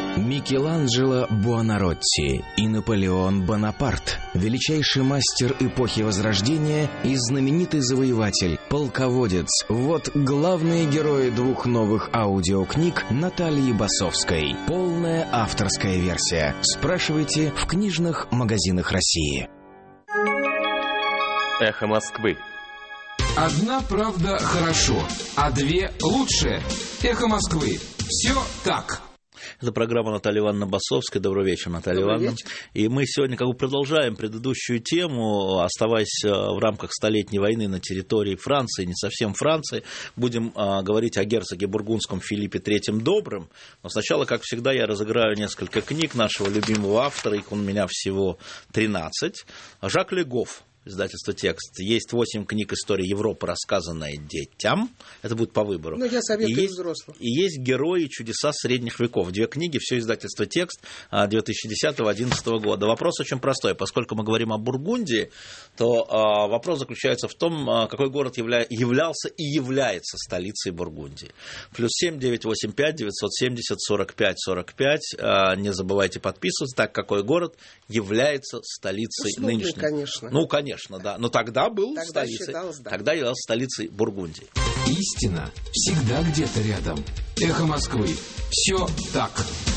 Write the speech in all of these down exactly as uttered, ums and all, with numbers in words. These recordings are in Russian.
Микеланджело Буонаротти и Наполеон Бонапарт, величайший мастер эпохи Возрождения и знаменитый завоеватель, полководец. Вот главные герои двух новых аудиокниг Натальи Басовской. Полная авторская версия. Спрашивайте в книжных магазинах России. Эхо Москвы. Одна правда хорошо, а две лучше. Эхо Москвы. Все так. Это программа Натальи Ивановны Басовской. Добрый вечер, Наталья Добрый Ивановна. вечер. И мы сегодня как бы продолжаем предыдущую тему, оставаясь в рамках Столетней войны на территории Франции, не совсем Франции. Будем а, говорить о герцоге бургундском Филиппе третьем Добром. Но сначала, как всегда, я разыграю несколько книг нашего любимого автора. Их у меня всего тринадцать. Жак Легоф. Издательство «Текст». Есть восемь книг «История Европы», рассказанная детям. Это будет по выбору. Ну, я советую и есть, взрослым. И есть «Герои и чудеса средних веков». Две книги, все издательство «Текст» две тысячи десятого — две тысячи одиннадцатого года. Вопрос очень простой. Поскольку мы говорим о Бургундии, то а, вопрос заключается в том, а, какой город явля... являлся и является столицей Бургундии. Плюс семь девятьсот восемьдесят пять девятьсот семьдесят сорок пять сорок пять. А, не забывайте подписываться. Так, какой город является столицей ну, нынешней? Конечно. Ну, конечно. Конечно, да. Но тогда был тогда столицей. Считалось, да. Тогда являлся столицей Бургундии. Истина всегда где-то рядом. Эхо Москвы. Все так.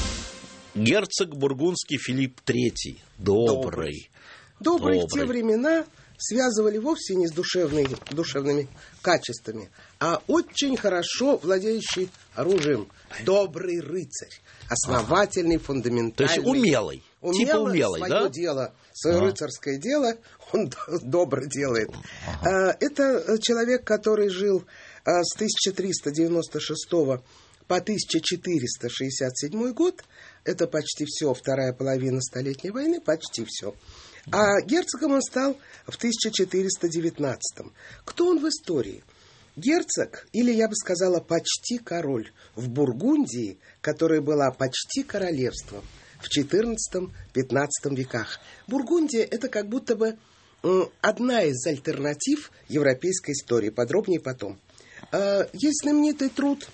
Герцог бургундский Филипп третий. Добрый. Добрый. Добрый. В те времена связывали вовсе не с душевными, душевными качествами, а очень хорошо владеющий оружием. Добрый рыцарь. Основательный, ага. фундаментальный. То есть умелый. Умело, типа умелый, свое да? дело, свое ага. рыцарское дело он добро делает. Ага. Это человек, который жил с тысяча триста девяносто шестого по тысяча четыреста шестьдесят седьмой год. Это почти все, вторая половина Столетней войны, почти все. А герцогом он стал в тысяча четыреста девятнадцатом. Кто он в истории? Герцог, или я бы сказала, почти король в Бургундии, которая была почти королевством в четырнадцатом-пятнадцатом веках. Бургундия – это как будто бы одна из альтернатив европейской истории. Подробнее потом. Есть знаменитый труд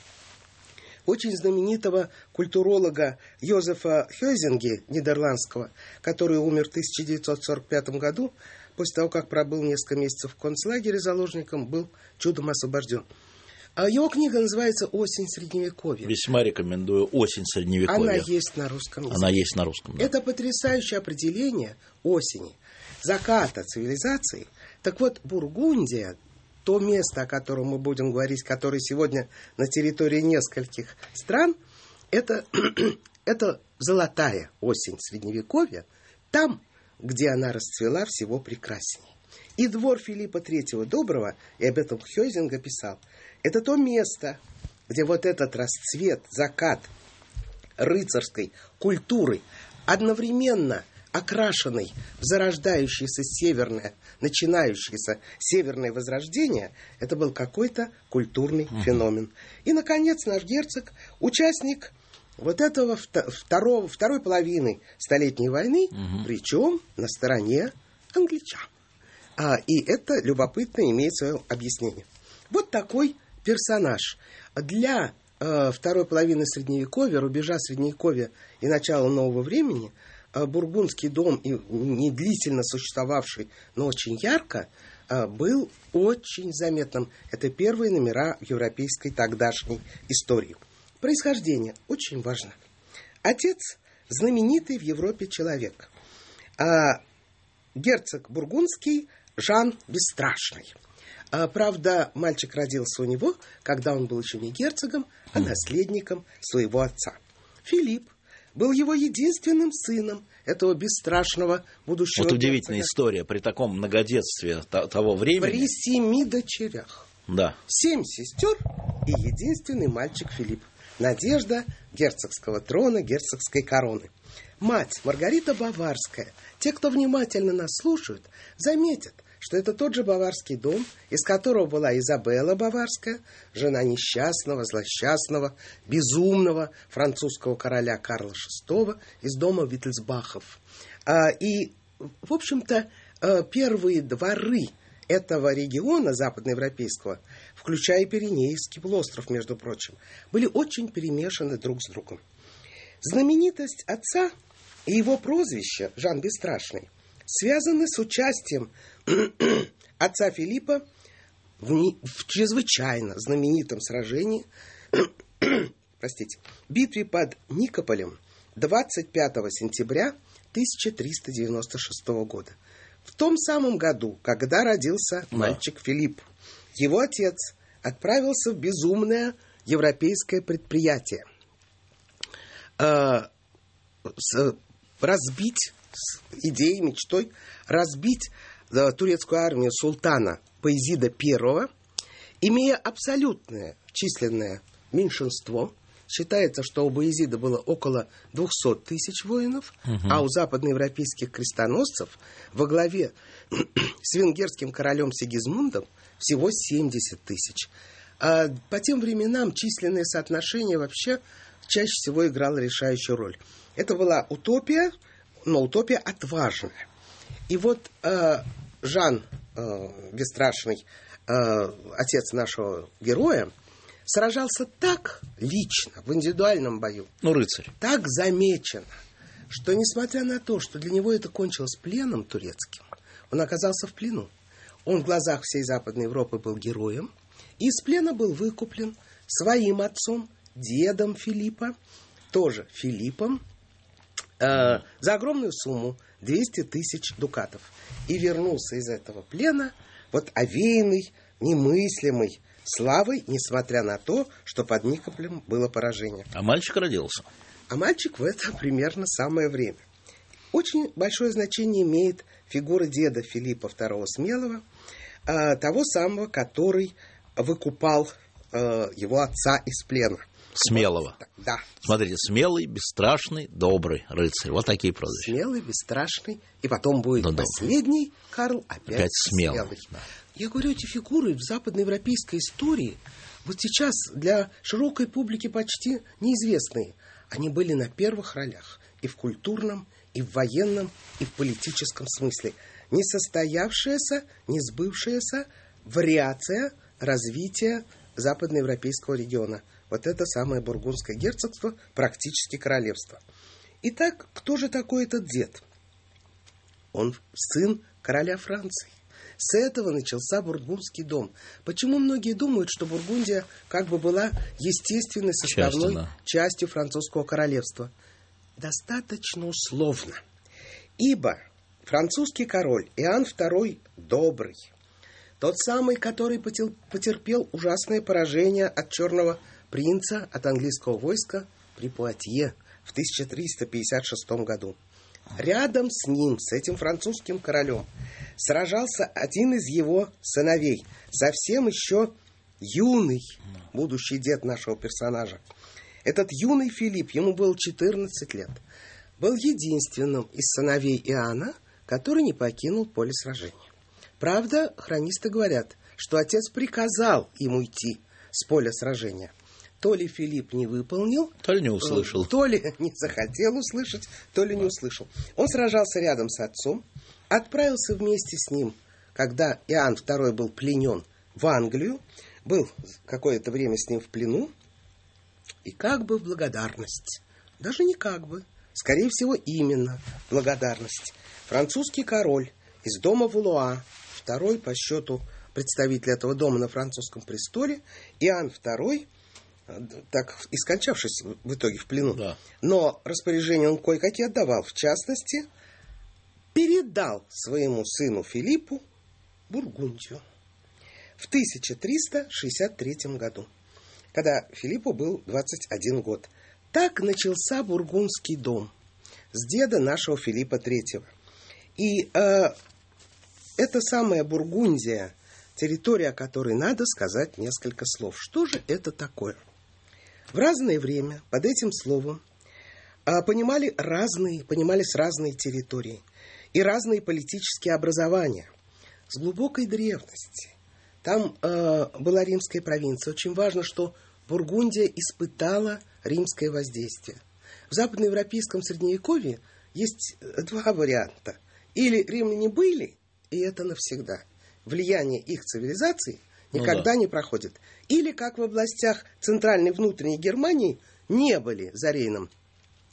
очень знаменитого культуролога Йозефа Хёйзинге, нидерландского, который умер в тысяча девятьсот сорок пятом году, после того, как пробыл несколько месяцев в концлагере заложником, был чудом освобожден. А его книга называется «Осень Средневековья». Весьма рекомендую «Осень Средневековья». Она есть на русском языке. Она есть на русском, да. Это потрясающее определение осени, заката цивилизации. Так вот, Бургундия, то место, о котором мы будем говорить, которое сегодня на территории нескольких стран, это, это золотая осень Средневековья, там, где она расцвела всего прекрасней. И двор Филиппа третьего Доброго, и об этом Хёйзинга писал, это то место, где вот этот расцвет, закат рыцарской культуры, одновременно окрашенный в зарождающееся северное, начинающееся северное возрождение, это был какой-то культурный uh-huh. феномен. И, наконец, наш герцог, участник вот этого второго, второй половины Столетней войны, uh-huh. причем на стороне англичан. А, и это любопытно имеет свое объяснение. Вот такой персонаж. Для э, второй половины Средневековья, рубежа Средневековья и начала нового времени, э, бургундский дом, и не длительно существовавший, но очень ярко, э, был очень заметным. Это первые номера в европейской тогдашней истории. Происхождение очень важно. Отец – знаменитый в Европе человек. А герцог бургундский Жан Бесстрашный. А, правда, мальчик родился у него, когда он был еще не герцогом, а наследником своего отца. Филипп был его единственным сыном этого бесстрашного будущего Вот удивительная герцога. история при таком многодетстве того времени. При семи дочерях. Да. Семь сестер и единственный мальчик Филипп. Надежда герцогского трона, герцогской короны. Мать Маргарита Баварская. Те, кто внимательно нас слушают, заметят, что это тот же баварский дом, из которого была Изабелла Баварская, жена несчастного, злосчастного, безумного французского короля Карла шестого из дома Виттельсбахов. И, в общем-то, первые дворы этого региона западноевропейского, включая Пиренейский полуостров, между прочим, были очень перемешаны друг с другом. Знаменитость отца и его прозвище Жан Бесстрашный связаны с участием отца Филиппа в, не, в чрезвычайно знаменитом сражении, простите, битве под Никополем двадцать пятого сентября тысяча триста девяносто шестого года. В том самом году, когда родился мальчик да. Филипп, его отец отправился в безумное европейское предприятие э, с, разбить, с идеей, мечтой, разбить э, турецкую армию султана Баязида I, имея абсолютное численное меньшинство. Считается, что у Баязида было около двести тысяч воинов, угу. а у западноевропейских крестоносцев во главе с венгерским королем Сигизмундом всего семьдесят тысяч. А по тем временам численное соотношение вообще чаще всего играло решающую роль. Это была утопия, но утопия отважная. И вот э, Жан э, Бесстрашный, э, отец нашего героя, сражался так лично, в индивидуальном бою, ну, рыцарь, так замечено, что, несмотря на то, что для него это кончилось пленом турецким, он оказался в плену. Он в глазах всей Западной Европы был героем, и из плена был выкуплен своим отцом, дедом Филиппа, тоже Филиппом, э, за огромную сумму двести тысяч дукатов. И вернулся из этого плена, вот овеянный, немыслимый славой, несмотря на то, что под Никополем было поражение. А мальчик родился. А мальчик в это примерно самое время. Очень большое значение имеет фигура деда Филиппа второго Смелого, э, того самого, который выкупал э, его отца из плена. Смелого. Вот, да. Смотрите, смелый, бесстрашный, добрый рыцарь. Вот такие прозвища. Смелый, бесстрашный. И потом будет ну, последний Карл опять, опять смелый. смелый. Да. Я говорю, эти фигуры в западноевропейской истории вот сейчас для широкой публики почти неизвестные. Они были на первых ролях и в культурном, и в военном, и в политическом смысле. Несостоявшаяся, не сбывшаяся вариация развития западноевропейского региона. Вот это самое бургундское герцогство, практически королевство. Итак, кто же такой этот дед? Он сын короля Франции. С этого начался бургундский дом. Почему многие думают, что Бургундия как бы была естественной составной Частина. частью французского королевства? Достаточно условно. Ибо французский король Иоанн второй Добрый, тот самый, который потерпел ужасное поражение от черного принца, от английского войска при Пуатье в тысяча триста пятьдесят шестом году. Рядом с ним, с этим французским королем, сражался один из его сыновей, совсем еще юный, будущий дед нашего персонажа. Этот юный Филипп, ему было четырнадцать лет, был единственным из сыновей Иоанна, который не покинул поле сражения. Правда, хронисты говорят, что отец приказал ему идти с поля сражения. То ли Филипп не выполнил, то ли не услышал. То ли не захотел услышать, то ли не услышал. Он сражался рядом с отцом, отправился вместе с ним, когда Иоанн второй был пленен, в Англию, был какое-то время с ним в плену, и как бы в благодарность, даже не как бы, скорее всего, именно благодарность, французский король из дома Валуа, второй по счету представитель этого дома на французском престоле, Иоанн второй, так и скончавшись в итоге в плену. Да. Но распоряжения он кое-какие отдавал. В частности, передал своему сыну Филиппу Бургундию в тысяча триста шестьдесят третьем году, когда Филиппу был двадцать один год. Так начался бургундский дом с деда нашего Филиппа третьего. И э, это самая Бургундия, территория, о которой надо сказать несколько слов. Что же это такое? В разное время под этим словом а, понимали разные, понимались разные территории и разные политические образования с глубокой древности. Там а, была римская провинция. Очень важно, что Бургундия испытала римское воздействие. В западноевропейском средневековье есть два варианта. Или римляне были, и это навсегда. Влияние их цивилизации никогда ну, да. не проходит. Или, как в областях центральной и внутренней Германии, не были за Рейном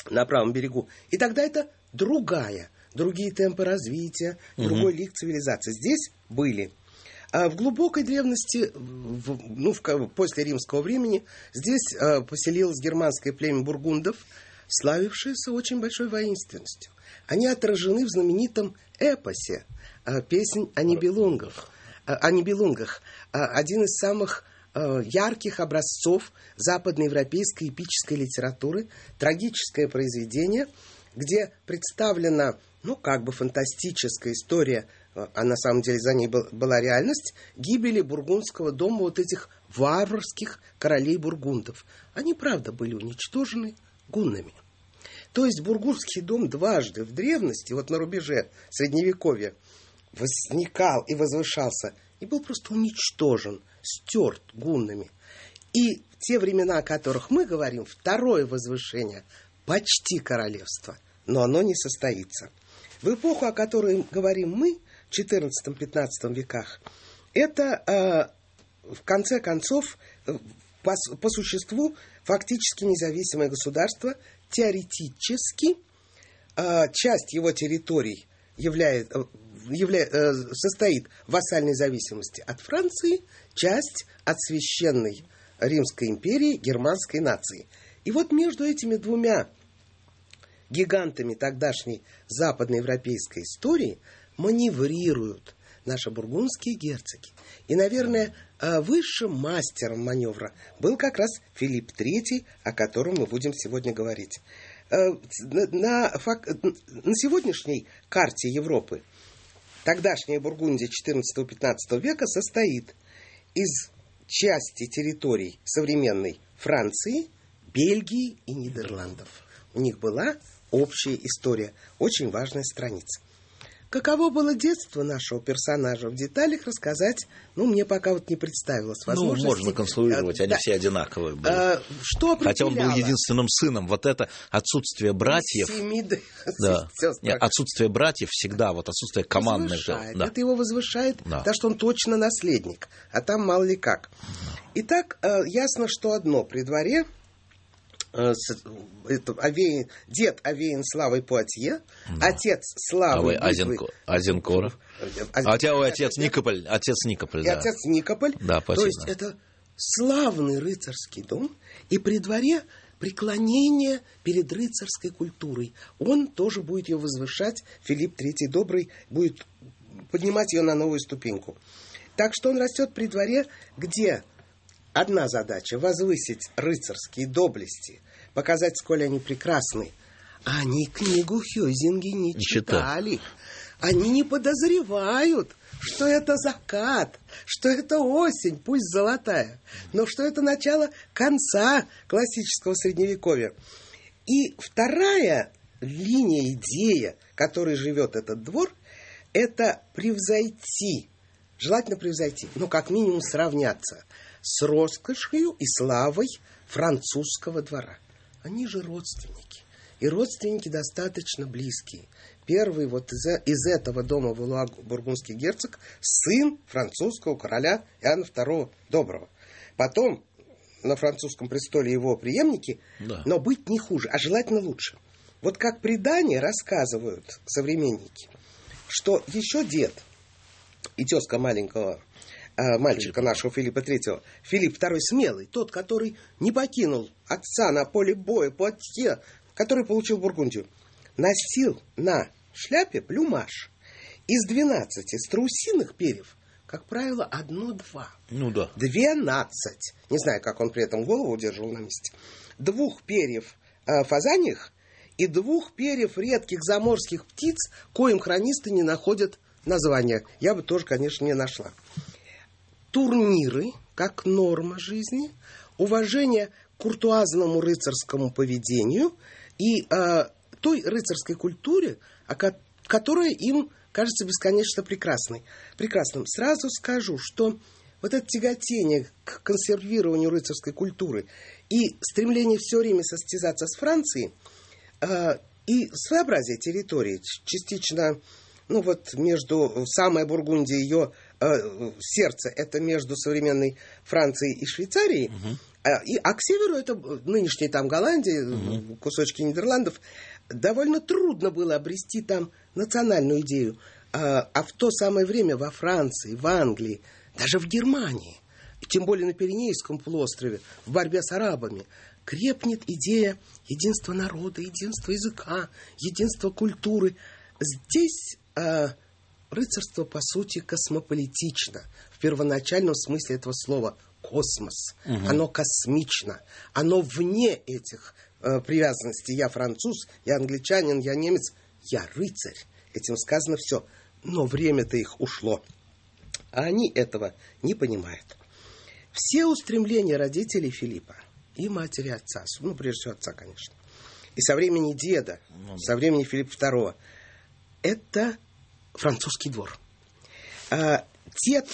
на правом берегу. И тогда это другая, другие темпы развития, угу. другой лик цивилизации. Здесь были. А в глубокой древности, в, ну, в, после римского времени, здесь а, поселилось германское племя бургундов, славившееся очень большой воинственностью. Они отражены в знаменитом эпосе а, «Песнь о Нибелунгах». А, о Нибелунгах. А, один из самых а, ярких образцов западноевропейской эпической литературы, трагическое произведение, где представлена, ну, как бы фантастическая история, а на самом деле за ней был, была реальность, гибели бургундского дома вот этих варварских королей бургундов. Они, правда, были уничтожены гуннами. То есть бургундский дом дважды в древности, вот на рубеже Средневековья, возникал и возвышался, и был просто уничтожен, стерт гуннами. И в те времена, о которых мы говорим, второе возвышение почти королевство, но оно не состоится. В эпоху, о которой говорим мы, в четырнадцатом-пятнадцатом веках, это, э, в конце концов, по, по существу, фактически независимое государство, теоретически, э, часть его территорий являет, явля, э, состоит в вассальной зависимости от Франции, часть от священной Римской империи, германской нации. И вот между этими двумя гигантами тогдашней западноевропейской истории маневрируют наши бургундские герцоги. И, наверное, высшим мастером маневра был как раз Филипп третий, о котором мы будем сегодня говорить. На, на сегодняшней карте Европы тогдашняя Бургундия четырнадцатого-пятнадцатого века состоит из части территорий современной Франции, Бельгии и Нидерландов. У них была общая история, очень важная страница. Каково было детство нашего персонажа, в деталях рассказать, ну, мне пока вот не представилось возможности. Ну, можно конструировать, они да. все одинаковые были. А, что Хотя он был единственным сыном. Вот это отсутствие братьев... Семи, да. Нет, отсутствие братьев всегда, вот отсутствие командных... Да. Это его возвышает, да. потому что он точно наследник, а там мало ли как. Итак, ясно, что одно при дворе... Это, овеян, дед овеян славой Пуатье, да. отец славой а Азенко, Азенкоров, а, а у тебя отец Никополь, отец Никополь, и да. отец Никополь, да, то есть это славный рыцарский дом, и при дворе преклонение перед рыцарской культурой. Он тоже будет ее возвышать, Филипп третий Добрый будет поднимать ее на новую ступеньку. Так что он растет при дворе, где одна задача — возвысить рыцарские доблести, показать, сколь они прекрасны. А они книгу Хёзинги не, не читали. Читать. Они не подозревают, что это закат, что это осень, пусть золотая, но что это начало конца классического Средневековья. И вторая линия, идея, которой живет этот двор, это превзойти, желательно превзойти, ну, как минимум сравняться с роскошью и славой французского двора. Они же родственники. И родственники достаточно близкие. Первый вот из, из этого дома Валуа бургундский герцог, сын французского короля Иоанна второго Доброго. Потом на французском престоле его преемники, да. но быть не хуже, а желательно лучше. Вот как предания рассказывают современники, что еще дед и тезка маленького мальчика нашего Филиппа третьего, Филипп второй Смелый, тот, который не покинул отца на поле боя Пуатье, который получил Бургундию, носил на шляпе плюмаж из двенадцати страусиных перьев, как правило, одно-два. Ну да. Двенадцать. Не знаю, как он при этом голову удерживал на месте. Двух перьев э, фазаньих и двух перьев редких заморских птиц, коим хронисты не находят названия. Я бы тоже, конечно, не нашла. Турниры, как норма жизни, уважение к куртуазному рыцарскому поведению и э, той рыцарской культуре, которая им кажется бесконечно прекрасной. прекрасным. Сразу скажу, что вот это тяготение к консервированию рыцарской культуры и стремление все время состязаться с Францией э, и своеобразие территории, частично, ну вот между самой Бургундией, ее э, сердце, это между современной Францией и Швейцарией, угу. А, и, а к северу, это нынешняя там Голландия, угу. кусочки Нидерландов, довольно трудно было обрести там национальную идею. А, а в то самое время во Франции, в Англии, даже в Германии, тем более на Пиренейском полуострове, в борьбе с арабами, крепнет идея единства народа, единства языка, единства культуры. Здесь э, рыцарство, по сути, космополитично. В первоначальном смысле этого слова космос. Угу. Оно космично. Оно вне этих э, привязанностей. Я француз, я англичанин, я немец, я рыцарь. Этим сказано все. Но время-то их ушло. А они этого не понимают. Все устремления родителей Филиппа и матери отца, ну, прежде всего отца, конечно, и со времени деда, ну, со времени Филиппа второго, это французский двор. А, дед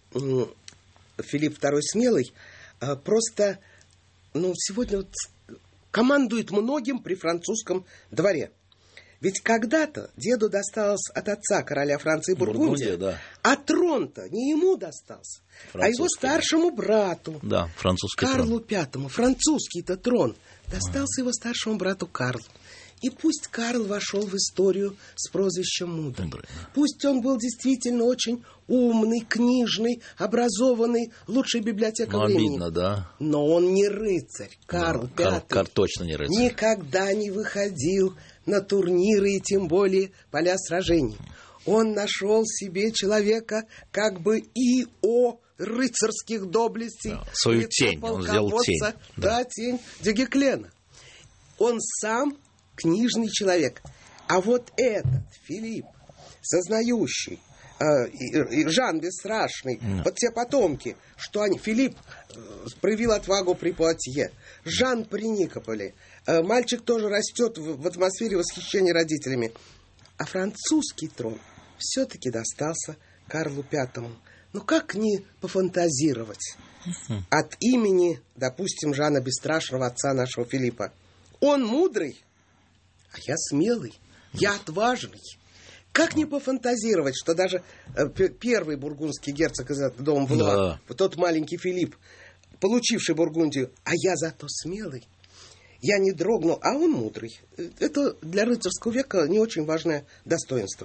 Филипп второй Смелый а, просто, ну, сегодня вот командует многим при французском дворе. Ведь когда-то деду досталось от отца короля Франции Бургундия, да. А трон-то не ему достался, а его старшему брату, да, Карлу трон. Пятому. Французский-то трон достался а. его старшему брату Карлу. И пусть Карл вошел в историю с прозвищем Мудрый. Мудрый да. Пусть он был действительно очень умный, книжный, образованный, лучшая библиотека ну, времени. Обидно, да. Но он не рыцарь. Карл да, Пятый Карл, Карл точно не рыцарь. Никогда не выходил на турниры и тем более поля сражений. Он нашел себе человека как бы и о рыцарских доблестей. Да, свою тень, он сделал тень. Да, да, тень Дюгеклена. Он сам книжный человек. А вот этот Филипп, сознающий, э, и, и Жан Бесстрашный, да. Вот те потомки, что они... Филипп э, проявил отвагу при Пуатье, Жан при Никополе. Э, мальчик тоже растет в, в атмосфере восхищения родителями. А французский трон все-таки достался Карлу Пятому. Ну как не пофантазировать uh-huh. от имени, допустим, Жана Бесстрашного, отца нашего Филиппа. Он мудрый, а я смелый, я отважный. Как не пофантазировать, что даже э, первый бургундский герцог из этого дома Валуа, да. тот маленький Филипп, получивший Бургундию, а я зато смелый. Я не дрогнул, а он мудрый. Это для рыцарского века не очень важное достоинство.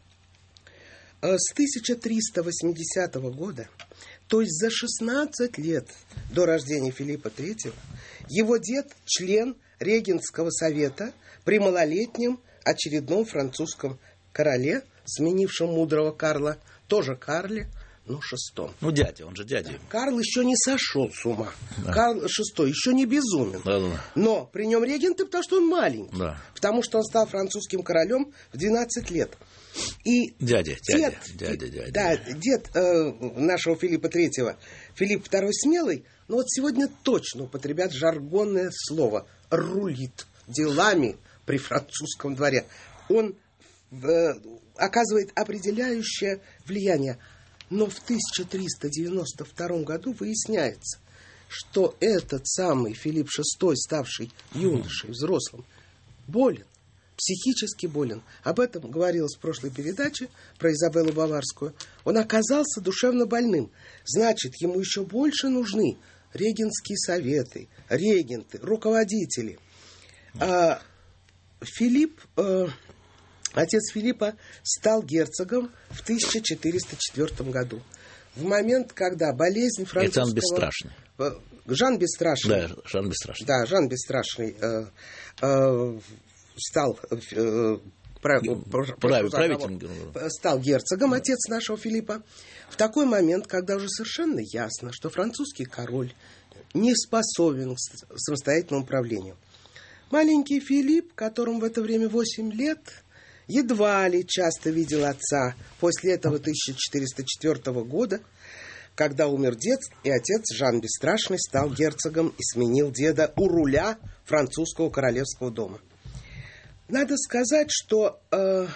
С тысяча триста восьмидесятого года, то есть за шестнадцать лет до рождения Филиппа третьего, его дед, член регентского совета при малолетнем очередном французском короле, сменившем мудрого Карла, тоже Карле, ну, шестом. Ну, дядя, он же дядя. Карл еще не сошел с ума. Да. Карл шестой еще не безумен. Да, да. Но при нем регенты, потому что он маленький. Да. Потому что он стал французским королем в двенадцать лет. И дядя, дед, дядя, дядя, дядя. Да, дед э, нашего Филиппа третьего, Филипп второй Смелый, но вот сегодня точно употребят жаргонное слово «рулит» делами при французском дворе. Он э, оказывает определяющее влияние. Но в тысяча триста девяносто втором году выясняется, что этот самый Филипп шестой, ставший юношей, взрослым, болен, психически болен. Об этом говорилось в прошлой передаче про Изабеллу Баварскую. Он оказался душевно больным. Значит, ему еще больше нужны регентские советы, регенты, руководители. А Филипп... Э, Отец Филиппа стал герцогом в тысяча четыреста четвёртом году. В момент, когда болезнь французского... Это Жан Бесстрашный. Жан Бесстрашный. Да, Жан Бесстрашный. Да, Жан Бесстрашный э, э, стал... Э, прав, Прав, правителем. Стал герцогом, отец нашего Филиппа. В такой момент, когда уже совершенно ясно, что французский король не способен к самостоятельному управлению. Маленький Филипп, которому в это время восемь лет... едва ли часто видел отца после этого тысяча четыреста четвёртого года, когда умер дед, и отец Жан Бесстрашный стал герцогом и сменил деда у руля французского королевского дома. Надо сказать, что э,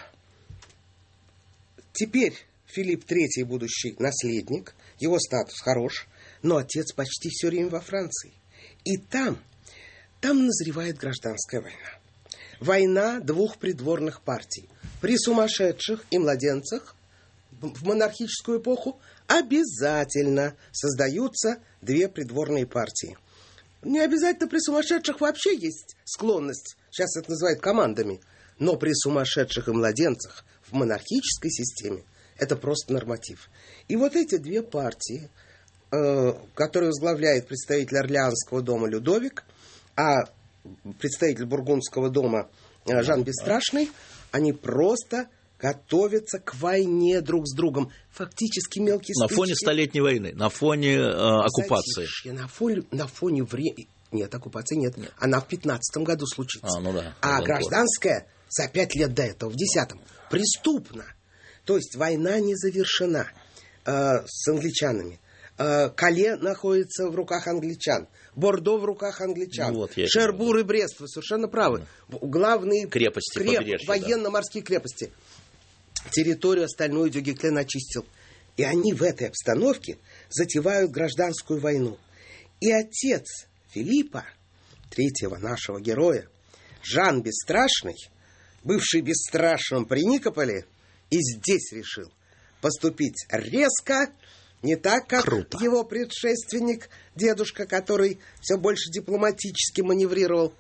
теперь Филипп третий, будущий наследник, его статус хорош, но отец почти все время во Франции. И там, там назревает гражданская война. Война двух придворных партий. При сумасшедших и младенцах в монархическую эпоху обязательно создаются две придворные партии. Не обязательно при сумасшедших вообще есть склонность, сейчас это называют командами, но при сумасшедших и младенцах в монархической системе это просто норматив. И вот эти две партии, э, которые возглавляет представитель Орлеанского дома Людовик, а представитель Бургундского дома э, Жан Бесстрашный, они просто готовятся к войне друг с другом. Фактически мелкие На стычки. фоне Столетней войны, на фоне э, оккупации. Затишье, на фоне, на фоне времени... Нет, оккупации нет. нет. Она в пятнадцатом году случится. А, ну да, а гражданская год. За пять лет до этого, в десятом, преступна. То есть война не завершена э, с англичанами. Э, Кале находится в руках англичан. Бордо в руках англичан. Ну, вот Шербур и Брест, вы совершенно правы. Да. Главные крепости, креп... побережья, военно-морские да. крепости. Территорию остальную Дюгеклен очистил. И они в этой обстановке затевают гражданскую войну. И отец Филиппа, третьего нашего героя, Жан Бесстрашный, бывший бесстрашным при Никополе, и здесь решил поступить резко, не так, как Круто. Его предшественник, дедушка, который все больше дипломатически маневрировал,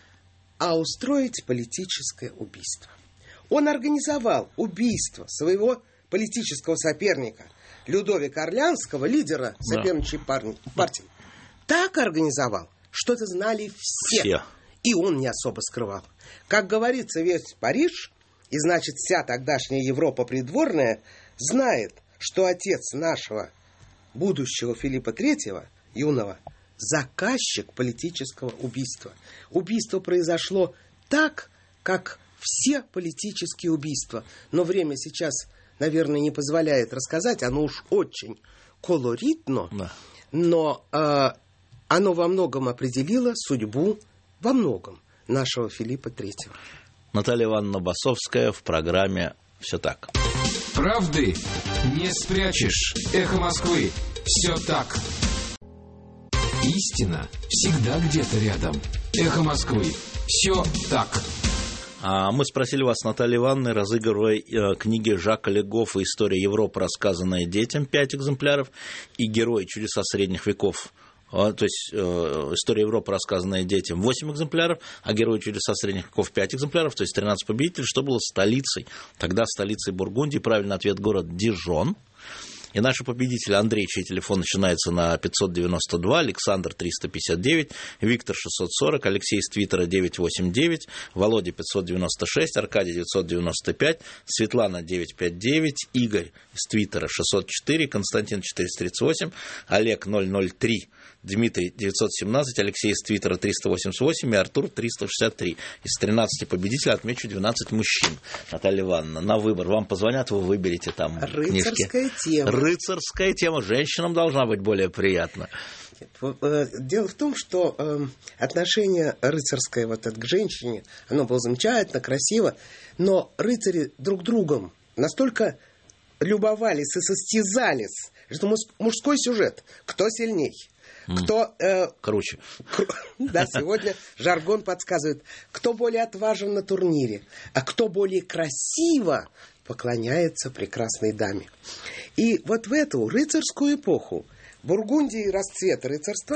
а устроить политическое убийство. Он организовал убийство своего политического соперника Людовика Орлеанского, лидера соперничей да. партии. Так организовал, что это знали все. все. И он не особо скрывал. Как говорится, весь Париж, и значит вся тогдашняя Европа придворная, знает, что отец нашего будущего Филиппа третьего, юного, заказчик политического убийства. Убийство произошло так, как все политические убийства. Но время сейчас, наверное, не позволяет рассказать. Оно уж очень колоритно. Да. Но э, оно во многом определило судьбу, во многом, нашего Филиппа третьего. Наталья Ивановна Басовская в программе «Все так». Правды не спрячешь. Эхо Москвы. Все так. Истина всегда где-то рядом. Эхо Москвы. Все так. А мы спросили вас, Наталья Ивановна, разыгрывая э, книги Жака Легофа «История Европы, рассказанная детям», пять экземпляров, и «Герои чудеса средних веков», то есть э, «История Европы, рассказанная детям», восемь экземпляров, а «Герои чудеса средних веков» пять экземпляров, то есть тринадцать победителей, что было столицей. Тогда столицей Бургундии, правильный ответ — город Дижон. И наши победители: Андрей, чей телефон начинается на пятьсот девяносто два, Александр триста пятьдесят девять, Виктор шестьсот сорок, Алексей из Твиттера девятьсот восемьдесят девять, Володя пятьсот девяносто шесть, Аркадий девятьсот девяносто пять, Светлана девятьсот пятьдесят девять, Игорь из Твиттера шестьсот четыре, Константин четыреста тридцать восемь, Олег ноль ноль три, Дмитрий девятьсот семнадцать, Алексей из Твиттера триста восемьдесят восемь и Артур триста шестьдесят три. Из тринадцати победителей отмечу двенадцать мужчин. Наталья Ивановна, на выбор. Вам позвонят, вы выберете там Рыцарская книжки. тема. Рыцарская тема. Женщинам должна быть более приятна. Дело в том, что э, отношение рыцарское вот это к женщине, оно было замечательно, красиво, но рыцари друг другом настолько любовались и состязались, что мужской сюжет, кто сильней. Кто... Э, Круче. Кру... Да, сегодня жаргон подсказывает, кто более отважен на турнире, а кто более красиво поклоняется прекрасной даме. И вот в эту рыцарскую эпоху Бургундии расцвет рыцарства,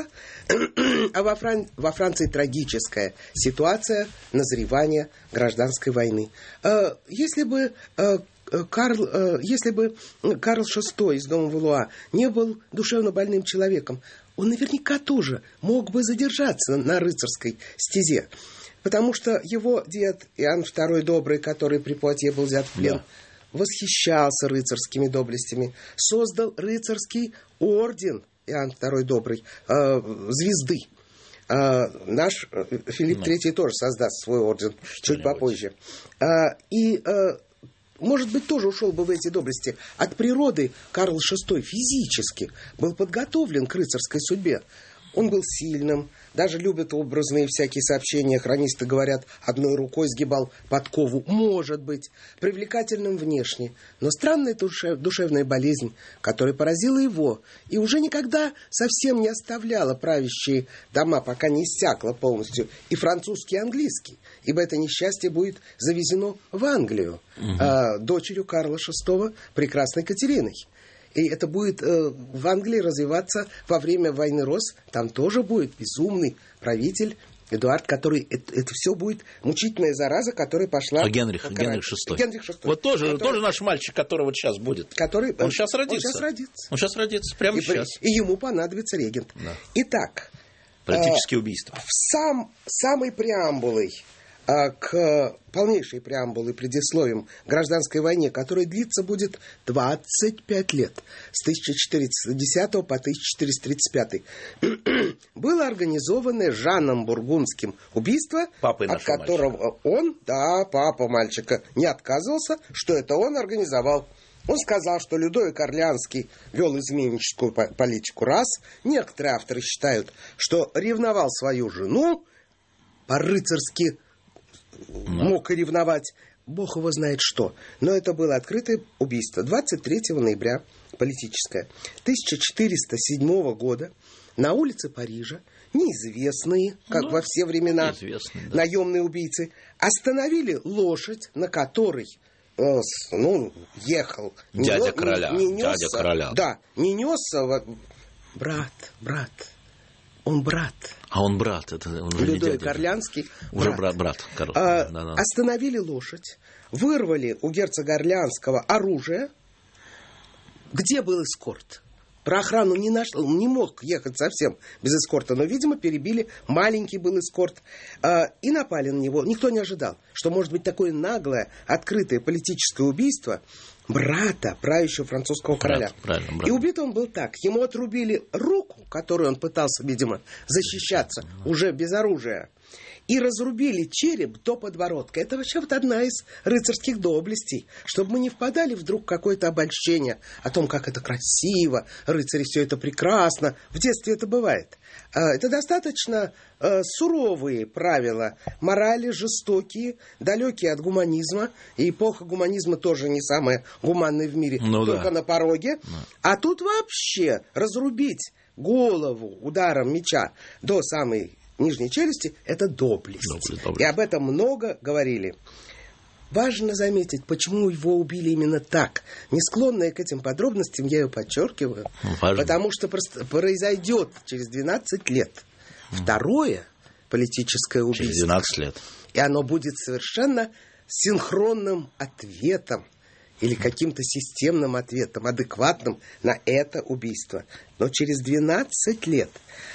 а во, Фран... во Франции трагическая ситуация назревания гражданской войны. Э, если бы... Э, Карл, э, если бы Карл шестой из дома Валуа не был душевно больным человеком, он наверняка тоже мог бы задержаться на рыцарской стезе. Потому что его дед Иоанн второй Добрый, который при Пуатье был взят в плен, да. восхищался рыцарскими доблестями, создал рыцарский орден Иоанн второй Добрый, э, звезды. Э, наш Филипп третий тоже создаст свой орден чуть попозже. Э, и... Э, может быть, тоже ушел бы в эти доблести. От природы Карл шестой физически был подготовлен к рыцарской судьбе. Он был сильным, даже любят образные всякие сообщения. Хронисты говорят, одной рукой сгибал подкову. Может быть, привлекательным внешне. Но странная душев, душевная болезнь, которая поразила его, и уже никогда совсем не оставляла правящие дома, пока не иссякла полностью и французский, и английский. Ибо это несчастье будет завезено в Англию, угу. э, дочерью Карла шестого, прекрасной Катериной. И это будет э, в Англии развиваться во время войны Роз. Там тоже будет безумный правитель Эдуард, который... Это, это все будет мучительная зараза, которая пошла... А Генрих, Генрих шестой. Генрих шестой. Вот тоже, который, тоже наш мальчик, который вот сейчас будет. Который, он сейчас родится. Он сейчас родится. Он сейчас родится, прямо и, сейчас. И ему понадобится регент. Да. Итак... Политические э, убийства. В сам, самой преамбулой к полнейшей преамбулы предисловием к гражданской войне, которая длиться будет двадцать пять лет, с тысяча четыреста десятого по тысяча четыреста тридцать пятый, было организованное Жаном Бургундским убийство, Папой от которого мальчика. он, да, папа мальчика, не отказывался, что это он организовал. Он сказал, что Людовик Орлеанский вел изменническую политику раз. Некоторые авторы считают, что ревновал свою жену, по-рыцарски мог и ревновать. Бог его знает что. Но это было открытое убийство. двадцать третьего ноября, политическое, тысяча четыреста седьмого года, на улице Парижа неизвестные, как ну, во все времена, да. наемные убийцы, остановили лошадь, на которой ну, ехал. Дядя не, короля. Не, не нес, Дядя короля. Да, не нес. Брат, брат. Он брат. А он брат. Это он уже Людовик Орлеанский. Уже брат. брат. брат а, да, да. Остановили лошадь, вырвали у герцога Орлеанского оружие. Где был эскорт? Про охрану не нашел, не мог ехать совсем без эскорта, но, видимо, перебили, маленький был эскорт, э, и напали на него. Никто не ожидал, что может быть такое наглое, открытое политическое убийство брата правящего французского короля. Брат, правильно, брат. И убит он был так. Ему отрубили руку, которую он пытался, видимо, защищаться, уже без оружия, и разрубили череп до подбородка. Это вообще вот одна из рыцарских доблестей. Чтобы мы не впадали вдруг в какое-то обольщение о том, как это красиво, рыцари, все это прекрасно. В детстве это бывает. Это достаточно суровые правила, морали жестокие, далекие от гуманизма. И эпоха гуманизма тоже не самая гуманная в мире, ну, только да. на пороге. Да. А тут вообще разрубить голову ударом меча до самой нижней челюсти – это доблесть. доблесть, доблесть. И об этом много говорили. Важно заметить, почему его убили именно так. Не склонная к этим подробностям, я ее подчеркиваю. Важно. Потому что произойдет через двенадцать лет второе политическое убийство. Через двенадцать лет. И оно будет совершенно синхронным ответом или каким-то системным ответом, адекватным на это убийство. Но через двенадцать лет...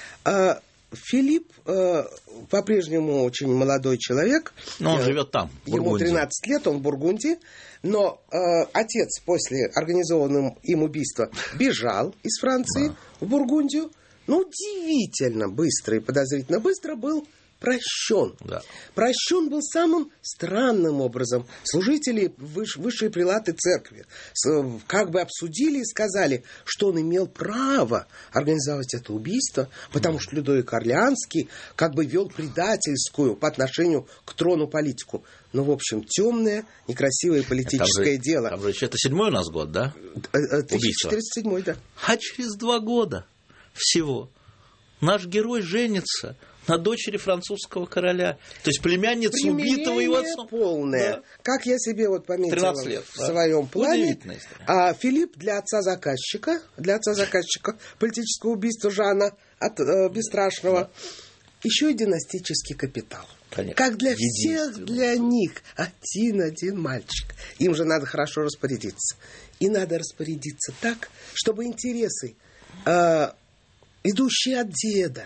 Филипп э, по-прежнему очень молодой человек. Но он э, живет там, в Ему тринадцать лет, он в Бургундии. Но э, отец после организованного им убийства бежал из Франции да. в Бургундию. Ну, удивительно быстро и подозрительно быстро был прощен. Да. Прощен был самым странным образом. Служители выш, высшие прелаты церкви как бы обсудили и сказали, что он имел право организовать это убийство, потому что Людовик Орлеанский как бы вел предательскую по отношению к трону политику. Ну, в общем, темное, некрасивое политическое там же, дело. Там же это седьмой у нас год, да? тысяча четыреста седьмой, да. А через два года всего наш герой женится на дочери французского короля. То есть племянница убитого его отцом. Полное. Да. Как я себе вот пометила лет, в да. своем плане. А Филипп для отца заказчика, для отца заказчика политического убийства Жана от э, Бесстрашного, да. еще и династический капитал. Конечно. Как для всех, для них. Один-один мальчик. Им же надо хорошо распорядиться. И надо распорядиться так, чтобы интересы, э, идущие от деда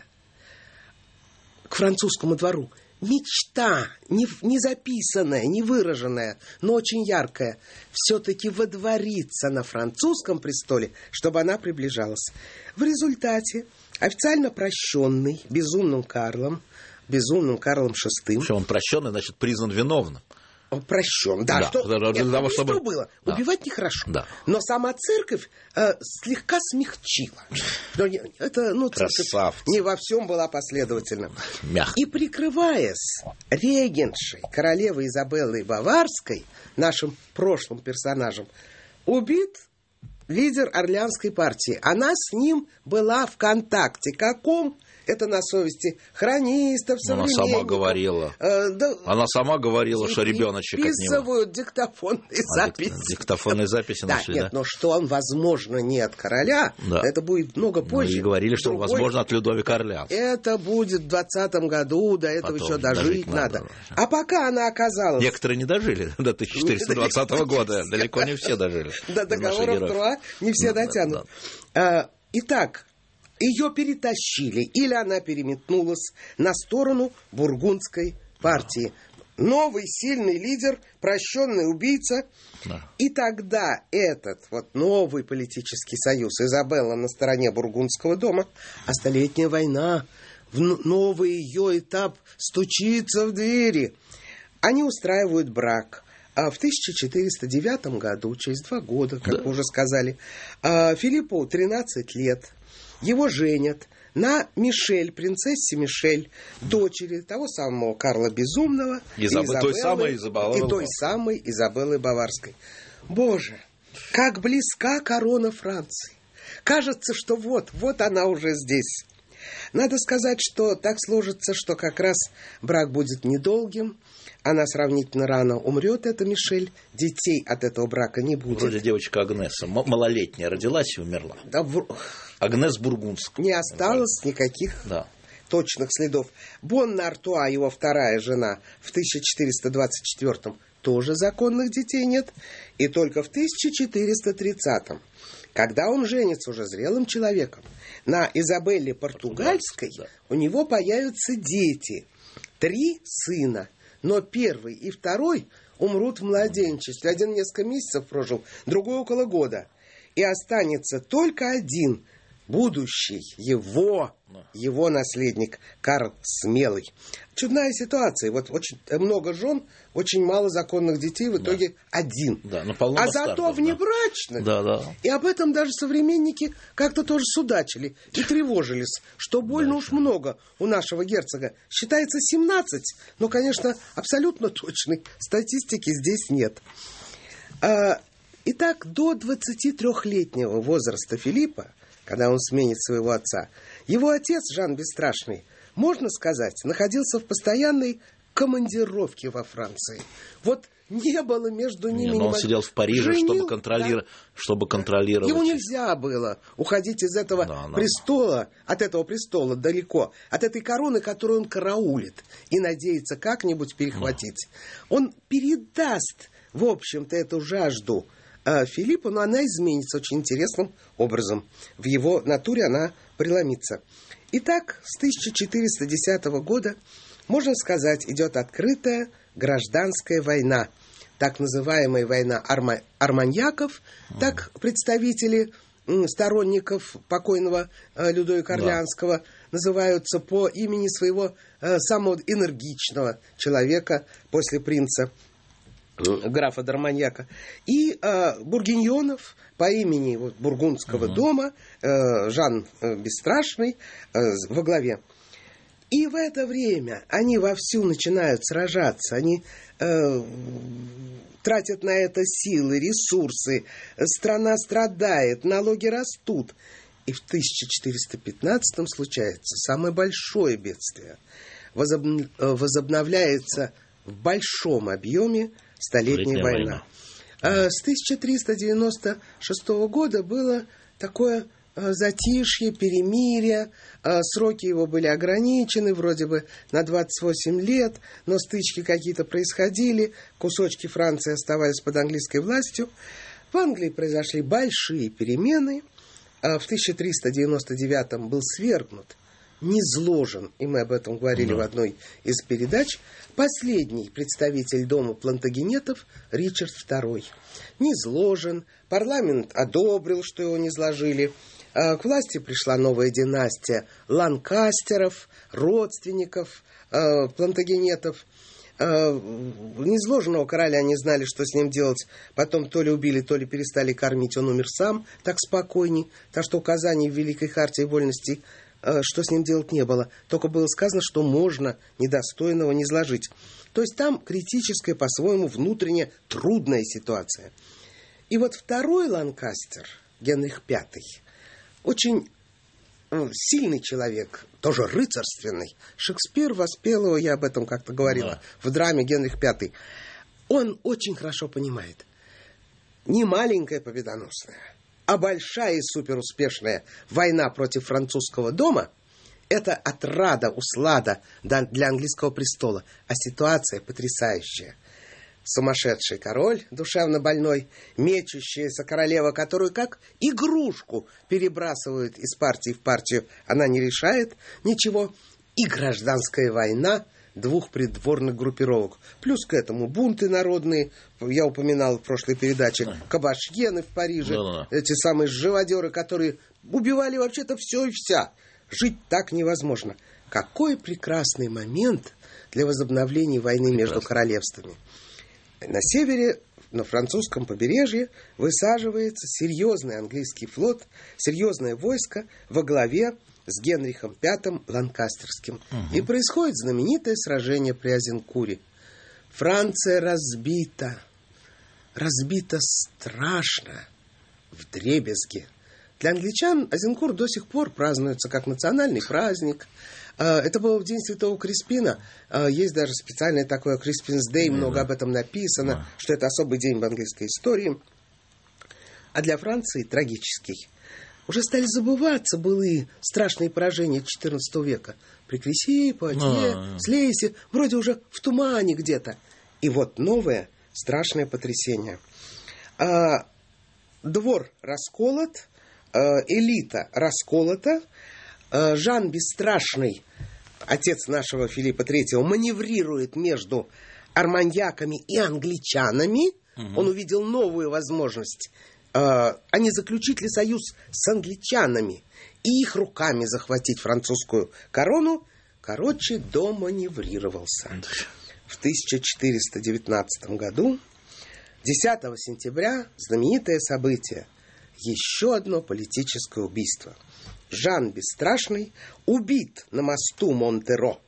к французскому двору, мечта, не, не записанная, не выраженная, но очень яркая, все-таки водворится на французском престоле, чтобы она приближалась. В результате официально прощенный безумным Карлом, безумным Карлом шестым... Что он прощенный, значит, признан виновным. Он прощен, да. да что, для, для это, того, чтобы... что было? Да. Убивать нехорошо. Да. Но сама церковь э, слегка смягчила. Но это, ну, Красавцы. Не во всем была последовательна. Мягко. И прикрываясь регентшей королевы Изабеллы Баварской, нашим прошлым персонажем, убит лидер Орлеанской партии. Она с ним была в контакте. Каком? Это на совести хронистов, современников. Она сама говорила. Э, да, Она сама говорила, что ребеночек от него. Переписывают диктофонные А, записи. Диктофонные записи Да, нашли, нет, да? но что он, возможно, не от короля, Да. это будет много позже. Ну, и говорили, что, Другой... возможно, от Людовика Орлеанского. Это будет в двадцатом году, до этого Потом еще дожить, дожить надо. надо. А пока она оказалась... Некоторые не дожили до тысяча четыреста двадцатого года. Далеко не все дожили. До договоров Труа не все дотянут. Итак, ее перетащили, или она переметнулась на сторону бургундской партии. Новый сильный лидер, прощенный убийца. Да. И тогда этот вот новый политический союз, Изабелла на стороне бургундского дома, а столетняя война, в новый ее этап стучится в двери. Они устраивают брак. А в тысяча четыреста девятом году, через два года, как да. вы уже сказали, Филиппу тринадцать лет. Его женят на Мишель, принцессе Мишель, дочери того самого Карла Безумного. Изаб... Изабеллы, той самой Изабеллы. И той самой Изабеллы Баварской. Боже, как близка корона Франции. Кажется, что вот, вот она уже здесь. Надо сказать, что так сложится, что как раз брак будет недолгим. Она сравнительно рано умрет, эта Мишель. Детей от этого брака не будет. Вроде девочка Агнеса, малолетняя, родилась и умерла. Да, в... Агнес Бургундская. Не осталось никаких да. точных следов. Бонна Артуа, его вторая жена, в тысяча четыреста двадцать четвёртом тоже законных детей нет. И только в тысяча четыреста тридцатом, когда он женится уже зрелым человеком, на Изабелле Португальской, да. у него появятся дети. Три сына. Но первый и второй умрут в младенчестве. Один несколько месяцев прожил, другой около года. И останется только один, будущий его, его наследник, Карл Смелый. Чудная ситуация. Вот очень много жен, очень мало законных детей, в итоге да. один. Да, а зато внебрачных. Да, да. И об этом даже современники как-то тоже судачили и тревожились, что больно да, уж да. много у нашего герцога. Считается семнадцать, но, конечно, абсолютно точной статистики здесь нет. Итак, до двадцатитрёхлетнего возраста Филиппа, когда он сменит своего отца, его отец, Жан Бесстрашный, можно сказать, находился в постоянной командировке во Франции. Вот не было между ними... Не, но он ни... сидел в Париже, Женил, чтобы, контроли... да. чтобы контролировать... Ему нельзя было уходить из этого да, престола, да. от этого престола далеко, от этой короны, которую он караулит, и надеется как-нибудь перехватить. Да. Он передаст, в общем-то, эту жажду Филиппу, но она изменится очень интересным образом. В его натуре она преломится. Итак, с тысяча четыреста десятого года, можно сказать, идет открытая гражданская война. Так называемая война арма... арманьяков, mm. так представители м, сторонников покойного э, Людовика Орлеанского да. называются по имени своего э, самого энергичного человека после принца графа Дарманьяка, и э, бургиньонов по имени вот, бургундского uh-huh. дома, э, Жан э, Бесстрашный э, во главе. И в это время они вовсю начинают сражаться, они э, тратят на это силы, ресурсы, страна страдает, налоги растут. И в тысяча четыреста пятнадцатом случается самое большое бедствие. Возобн... Возобновляется в большом объеме Столетняя война. война. С тысяча триста девяносто шестого года было такое затишье, перемирие. Сроки его были ограничены, вроде бы на двадцать восемь лет, но стычки какие-то происходили, кусочки Франции оставались под английской властью. В Англии произошли большие перемены. В тысяча триста девяносто девятом был свергнут, низложен, и мы об этом говорили да. в одной из передач, последний представитель дома Плантагенетов Ричард второй. Низложен, парламент одобрил, что его низложили. К власти пришла новая династия Ланкастеров, родственников Плантагенетов. Низложенного короля не знали, что с ним делать. Потом то ли убили, то ли перестали кормить. Он умер сам, так спокойней. Так что указаний в Великой Хартии Вольностей, что с ним делать, не было. Только было сказано, что можно недостойного низложить. То есть там критическая, по-своему, внутренняя трудная ситуация. И вот второй Ланкастер, Генрих пятый, очень сильный человек, тоже рыцарственный. Шекспир воспел его, я об этом как-то говорила, да. в драме «Генрих Пятый». Он очень хорошо понимает, не маленькая победоносная, а большая и суперуспешная война против французского дома – это отрада, услада для английского престола. А ситуация потрясающая. Сумасшедший король, душевно больной, мечущаяся королева, которую как игрушку перебрасывают из партии в партию, она не решает ничего, и гражданская война двух придворных группировок. Плюс к этому бунты народные, я упоминал в прошлой передаче, да. Кабашьены в Париже, да, да. эти самые живодеры, которые убивали вообще-то все и вся. Жить так невозможно. Какой прекрасный момент для возобновления войны Прекрасно. между королевствами. На севере, на французском побережье, высаживается серьезный английский флот, серьезное войско во главе с Генрихом Пятым Ланкастерским. Угу. И происходит знаменитое сражение при Азенкуре. Франция разбита. Разбита страшно, вдребезги. Для англичан Азенкур до сих пор празднуется как национальный праздник. Это было в день Святого Криспина. Есть даже специальное такое Криспинс Дэй, много об этом написано, да. что это особый день в английской истории. А для Франции трагический. Уже стали забываться былые страшные поражения четырнадцатого века. При Креси, Пуатье, а, Слейсе, вроде уже в тумане где-то. И вот новое страшное потрясение. А, двор расколот, а, элита расколота. А, Жан Бесстрашный, отец нашего Филиппа Третьего, маневрирует между арманьяками и англичанами. Угу. Он увидел новую возможность. А не заключить ли союз с англичанами и их руками захватить французскую корону? Короче, доманеврировался. В тысяча четыреста девятнадцатом году, десятого сентября, знаменитое событие. Еще одно политическое убийство. Жан Бесстрашный убит на мосту Монтеро.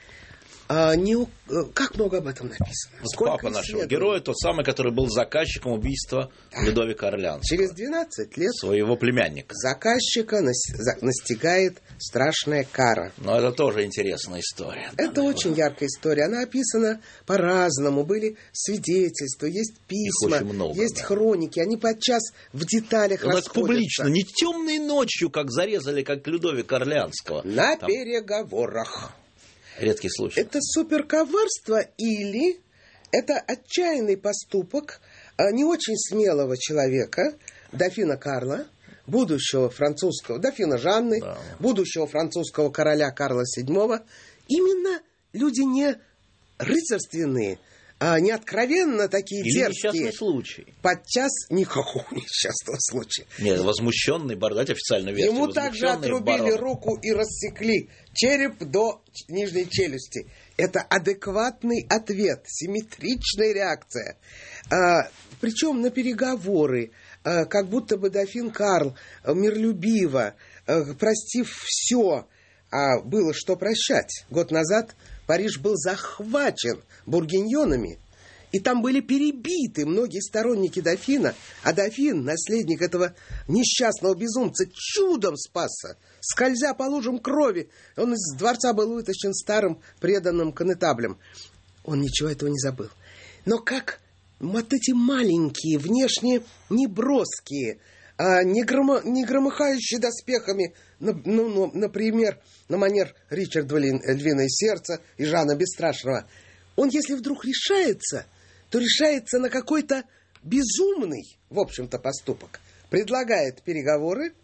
А, не, как много об этом написано? Вот папа нашего героя, тот самый, который был заказчиком убийства да. Людовика Орлеанского. Через двенадцать лет своего племянника. Заказчика настигает страшная кара. Но это тоже интересная история. Это да, очень да. яркая история. Она описана по-разному. Были свидетельства, есть письма, много, есть да. хроники. Они подчас в деталях Но расходятся. Это публично. Не темной ночью, как зарезали, как Людовика Орлеанского. На Там... переговорах. Редкий случай. Это суперковарство или это отчаянный поступок не очень смелого человека, дофина Карла, будущего французского, дофина Жанны, да. будущего французского короля Карла Седьмого. Именно люди не рыцарственные, а не откровенно такие или дерзкие. Несчастный случай. Подчас никакого несчастного случая. Нет, возмущенный барон, официально версия. Ему также отрубили барон. руку и рассекли череп до нижней челюсти. Это адекватный ответ, симметричная реакция. А, причем на переговоры, а, как будто бы дофин Карл а, миролюбиво, а, простив все, а было что прощать. Год назад Париж был захвачен бургиньонами, и там были перебиты многие сторонники дофина, а дофин, наследник этого несчастного безумца, чудом спасся, скользя по лужам крови. Он из дворца был вытащен старым преданным конетаблем. Он ничего этого не забыл. Но как вот эти маленькие, внешне неброские, а не, громо, не громыхающие доспехами, ну, ну, например, на манер Ричарда Львиное сердце и Жана Бесстрашного, он, если вдруг решается, то решается на какой-то безумный, в общем-то, поступок. Предлагает переговоры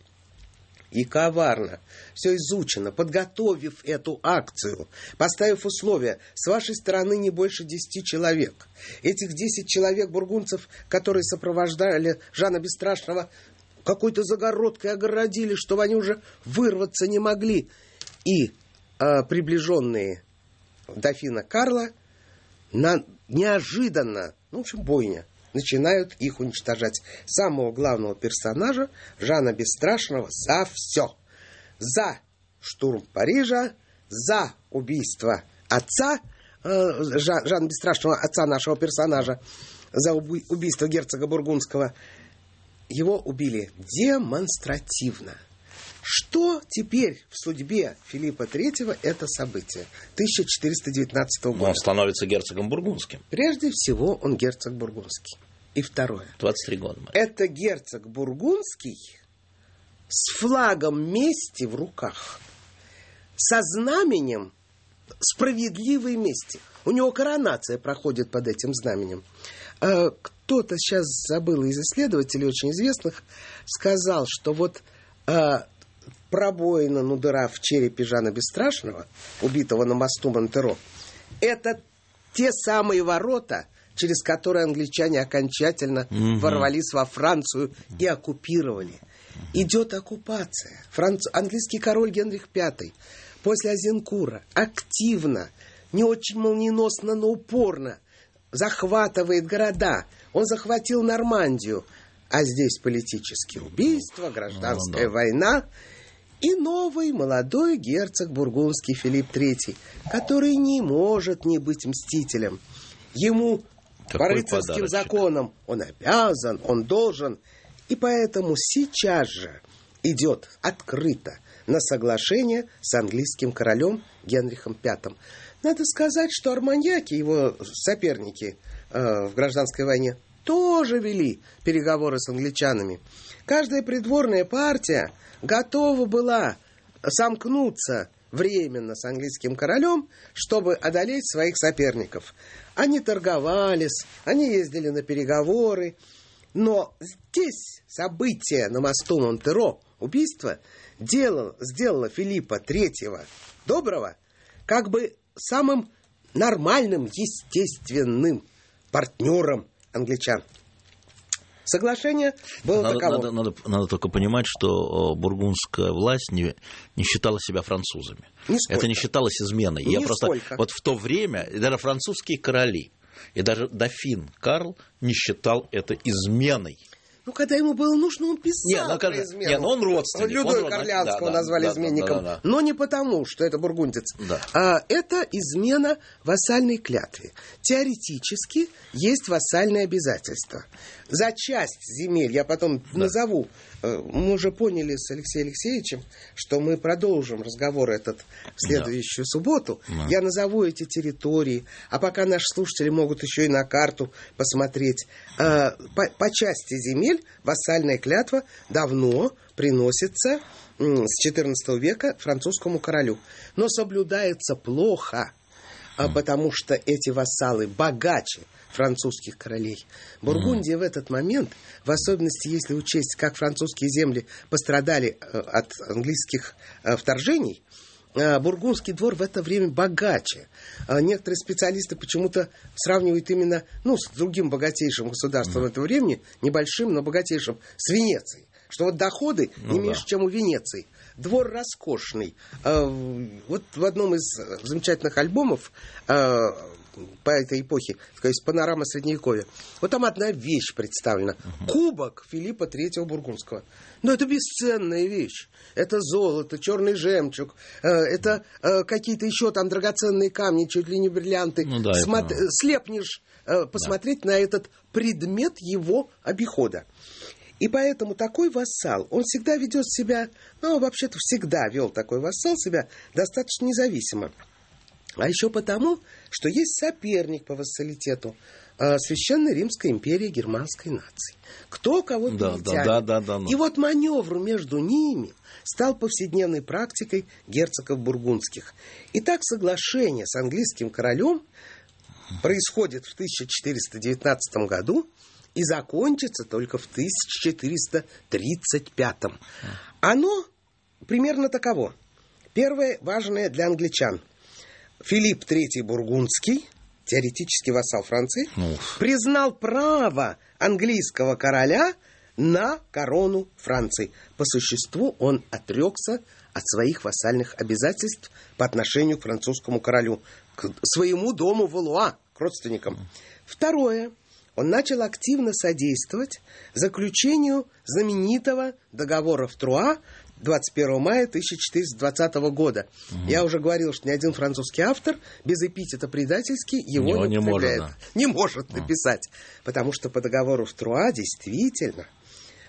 и коварно, все изучено, подготовив эту акцию, поставив условия, с вашей стороны не больше десяти человек. Этих десять человек бургундцев, которые сопровождали Жана Бесстрашного, какой-то загородкой огородили, чтобы они уже вырваться не могли. И э, приближенные дофина Карла на, неожиданно, ну, в общем, бойня, начинают их уничтожать. Самого главного персонажа, Жана Бесстрашного, за все. За штурм Парижа, за убийство отца, э, Жан, Жана Бесстрашного, отца нашего персонажа, за уби- убийство герцога Бургундского. Его убили демонстративно. Что теперь в судьбе Филиппа третьего это событие тысяча четыреста девятнадцатого года? Он становится герцогом бургундским. Прежде всего, он герцог бургундский. И второе. двадцать три года. Это герцог бургундский с флагом мести в руках, со знаменем справедливой мести. У него коронация проходит под этим знаменем. Кто-то сейчас забыл из исследователей очень известных, сказал, что вот пробоина, ну, дыра в черепе Жана Бесстрашного, убитого на мосту Монтеро, это те самые ворота, через которые англичане окончательно mm-hmm. ворвались во Францию и оккупировали. Идет оккупация. Франц... Английский король Генрих Пятый после Азенкура активно, не очень молниеносно, но упорно захватывает города. Он захватил Нормандию. А здесь политические убийства, гражданская oh, no. война. И новый молодой герцог бургундский Филипп третий, который не может не быть мстителем. Ему Какой по рыцарским подарочек. законам он обязан, он должен. И поэтому сейчас же идет открыто на соглашение с английским королем Генрихом Пятым. Надо сказать, что арманьяки, его соперники э, в гражданской войне, тоже вели переговоры с англичанами. Каждая придворная партия готова была сомкнуться временно с английским королем, чтобы одолеть своих соперников. Они торговались, они ездили на переговоры. Но здесь событие на мосту Монтеро, убийство, делало, сделало Филиппа третьего Доброго как бы самым нормальным, естественным партнером англичан. Соглашение было надо, таково. Надо, надо, надо только понимать, что бургундская власть не, не считала себя французами. Нисколько. Это не считалось изменой. Я просто, вот в то время даже французские короли и даже дофин Карл не считал это изменой. Ну, когда ему было нужно, он писал не, ну, про когда, измену. Не, ну, он родственник. Людовика он, Орлеанского да, назвали да, изменником. Да, да, да. Но не потому, что это бургундец. Да. А, это измена вассальной клятве. Теоретически есть вассальные обязательства. За часть земель, я потом да. назову, мы уже поняли с Алексеем Алексеевичем, что мы продолжим разговор этот в следующую да. субботу. Да. Я назову эти территории, а пока наши слушатели могут еще и на карту посмотреть. По, по части земель вассальная клятва давно приносится с четырнадцатого века французскому королю. Но соблюдается плохо, mm. потому что эти вассалы богаче французских королей. Бургундия mm. в этот момент, в особенности если учесть, как французские земли пострадали от английских вторжений, бургундский двор в это время богаче. Некоторые специалисты почему-то сравнивают именно ну, с другим богатейшим государством mm. этого времени, небольшим, но богатейшим, с Венецией. Что вот доходы ну, не меньше, да. чем у Венеции. Двор роскошный. Вот в одном из замечательных альбомов по этой эпохе, то есть панорама Средневековья, вот там одна вещь представлена. Uh-huh. Кубок Филиппа третьего Бургундского. Но это бесценная вещь. Это золото, черный жемчуг, это какие-то еще там драгоценные камни, чуть ли не бриллианты. Ну, да, Смотри, это... Слепнешь посмотреть да. на этот предмет его обихода. И поэтому такой вассал, он всегда ведет себя, ну, вообще-то всегда вел такой вассал себя достаточно независимо. А еще потому, что есть соперник по вассалитету э, Священной Римской империи германской нации. Кто кого да, перетянет. Да, да, да, да, И вот маневр между ними стал повседневной практикой герцогов бургундских. Итак, соглашение с английским королем происходит в тысяча четыреста девятнадцатом году и закончится только в тысяча четыреста тридцать пятом. Оно примерно таково. Первое важное для англичан. Филипп третий Бургундский, теоретический вассал Франции, Уф. признал право английского короля на корону Франции. По существу он отрекся от своих вассальных обязательств по отношению к французскому королю, к своему дому Валуа, к родственникам. Второе. Он начал активно содействовать заключению знаменитого договора в Труа двадцать первого мая тысяча четыреста двадцатого года. Угу. Я уже говорил, что ни один французский автор без эпитета предательский его, его не употребляет. Не может, да. не может написать. Потому что по договору в Труа действительно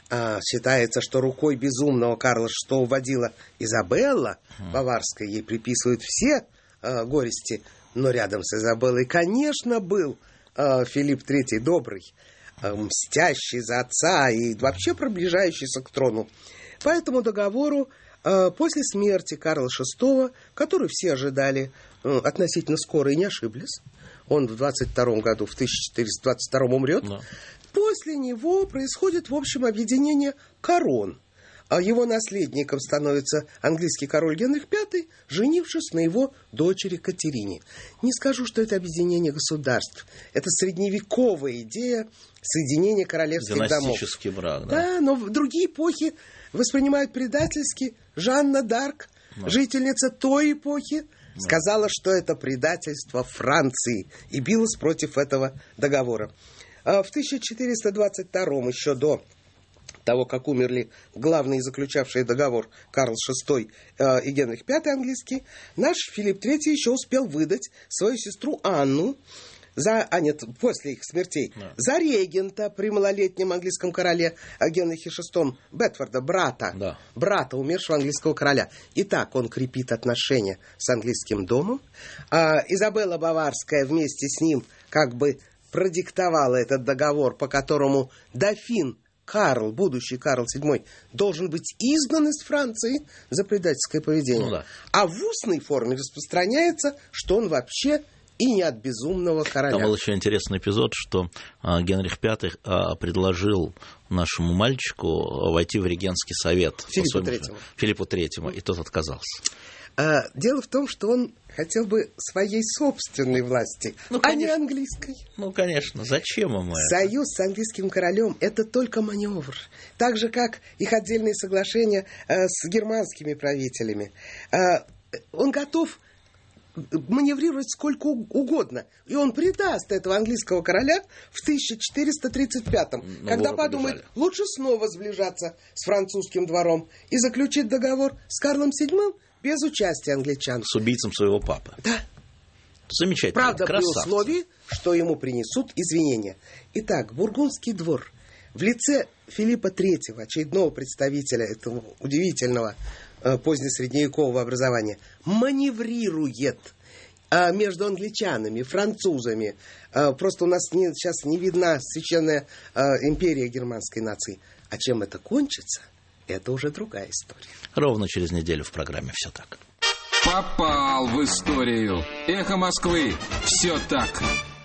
А, считается, что рукой безумного Карла шестого водила Изабелла Баварская, ей приписывают все а, горести, но рядом с Изабеллой, конечно, был а, Филипп третий добрый, а, мстящий за отца и вообще приближающийся к трону. По этому договору а, после смерти Карла шестого, который все ожидали а, относительно скоро и не ошиблись, он в двадцать втором году, в тысяча четыреста двадцать втором умрет, да. После него происходит, в общем, объединение корон. А его наследником становится английский король Генрих пятый, женившись на его дочери Катерине. Не скажу, что это объединение государств. Это средневековая идея соединения королевских домов. Династический брак, да? Да, но в другие эпохи воспринимают предательски. Жанна д'Арк, да. жительница той эпохи, да. сказала, что это предательство Франции и билась против этого договора. В тысяча четыреста двадцать втором, еще до того, как умерли главные заключавшие договор Карл шестой э, и Генрих пятый английский, наш Филипп третий еще успел выдать свою сестру Анну, за, а нет, после их смертей, да. за регента при малолетнем английском короле Генрихе шестом Бетфорда, брата, да. брата умершего английского короля. Итак, он крепит отношения с английским домом. А Изабелла Баварская вместе с ним как бы продиктовала этот договор, по которому дофин Карл, будущий Карл седьмой, должен быть изгнан из Франции за предательское поведение. Ну, да. А в устной форме распространяется, что он вообще и не от безумного короля. Там был еще интересный эпизод, что а, Генрих пятый а, предложил нашему мальчику войти в регентский совет. Филиппу третьему. Филиппу третьему, и тот отказался. А, дело в том, что он хотел бы своей собственной власти, ну, а не английской. Ну, конечно. Зачем ему это? Союз с английским королем – это только маневр. Так же, как их отдельные соглашения э, с германскими правителями. Э, он готов маневрировать сколько угодно. И он предаст этого английского короля в тысяча четыреста тридцать пятом, ну, когда подумает, побежали. Лучше снова сближаться с французским двором и заключить договор с Карлом седьмым без участия англичан. С убийцем своего папы. Да. Замечательно. Правда, красавцы. При условии, что ему принесут извинения. Итак, Бургундский двор в лице Филиппа третьего, очередного представителя этого удивительного э, позднесредневекового образования, маневрирует э, между англичанами, французами. Э, просто у нас не, сейчас не видна священная э, империя германской нации. А чем это кончится, это уже другая история. Ровно через неделю в программе «Все так». Попал в историю. Эхо Москвы. Все так.